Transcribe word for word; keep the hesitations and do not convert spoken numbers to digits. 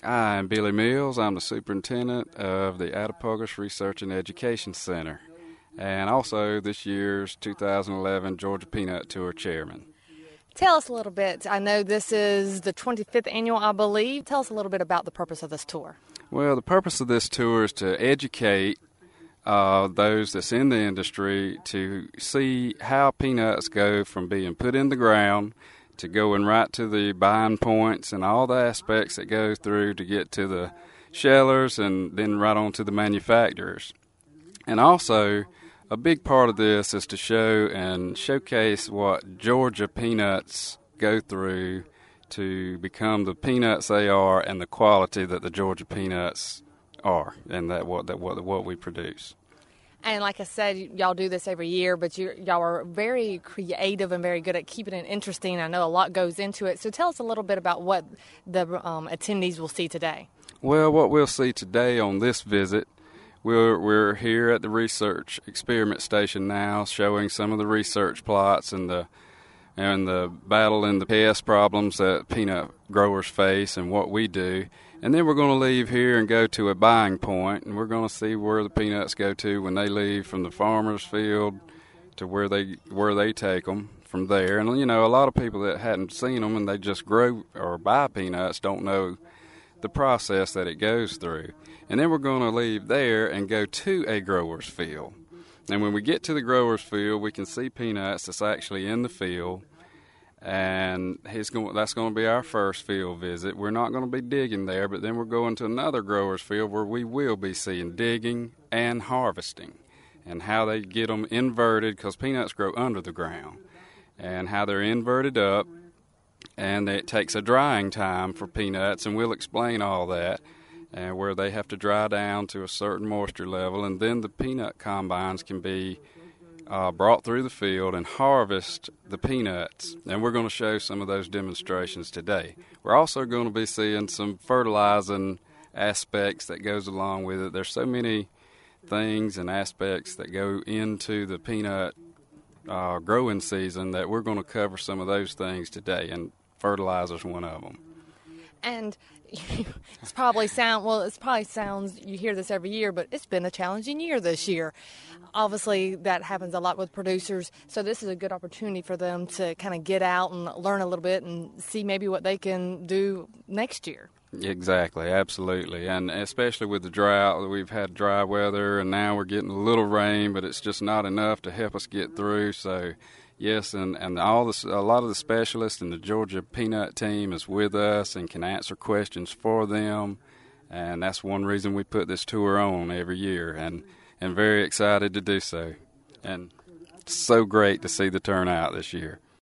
I am Billy Mills. I'm the superintendent of the Attapulgos Research and Education Center, and also this year's two thousand eleven Georgia Peanut Tour chairman. Tell us a little bit. I know this is the twenty-fifth annual, I believe. Tell us a little bit about the purpose of this tour. Well, the purpose of this tour is to educate uh, those that's in the industry to see how peanuts go from being put in the ground to going right to the buying points and all the aspects that go through to get to the shellers and then right on to the manufacturers. And also, a big part of this is to show and showcase what Georgia peanuts go through to become the peanuts they are and the quality that the Georgia peanuts are and that what that what what we produce. And like I said, y'all do this every year, but you, y'all are very creative and very good at keeping it interesting. I know a lot goes into it. So tell us a little bit about what the um, attendees will see today. Well, what we'll see today on this visit, we're, we're here at the research experiment station now showing some of the research plots and the and the battle and the pest problems that peanut growers face and what we do. And then we're going to leave here and go to a buying point, and we're going to see where the peanuts go to when they leave from the farmer's field to where they where they take them from there. And, you know, a lot of people that hadn't seen them and they just grow or buy peanuts don't know the process that it goes through. And then we're going to leave there and go to a grower's field. And when we get to the grower's field, we can see peanuts that's actually in the field, and he's going, that's going to be our first field visit. We're not going to be digging there, but then we're going to another grower's field where we will be seeing digging and harvesting and how they get them inverted, because peanuts grow under the ground, and how they're inverted up, and it takes a drying time for peanuts, and we'll explain all that. And where they have to dry down to a certain moisture level, and then the peanut combines can be uh, brought through the field and harvest the peanuts. And we're going to show some of those demonstrations today. We're also going to be seeing some fertilizing aspects that goes along with it. There's so many things and aspects that go into the peanut uh, growing season that we're going to cover some of those things today, and fertilizer's one of them. And it's probably sound well. It's probably sounds you hear this every year, but it's been a challenging year this year. Obviously, that happens a lot with producers. So this is a good opportunity for them to kind of get out and learn a little bit and see maybe what they can do next year. Exactly, absolutely, and especially with the drought. We've had dry weather, and now we're getting a little rain, but it's just not enough to help us get through. So. Yes, and, and all this, a lot of the specialists in the Georgia Peanut team is with us and can answer questions for them, and that's one reason we put this tour on every year, and, and very excited to do so, and so great to see the turnout this year.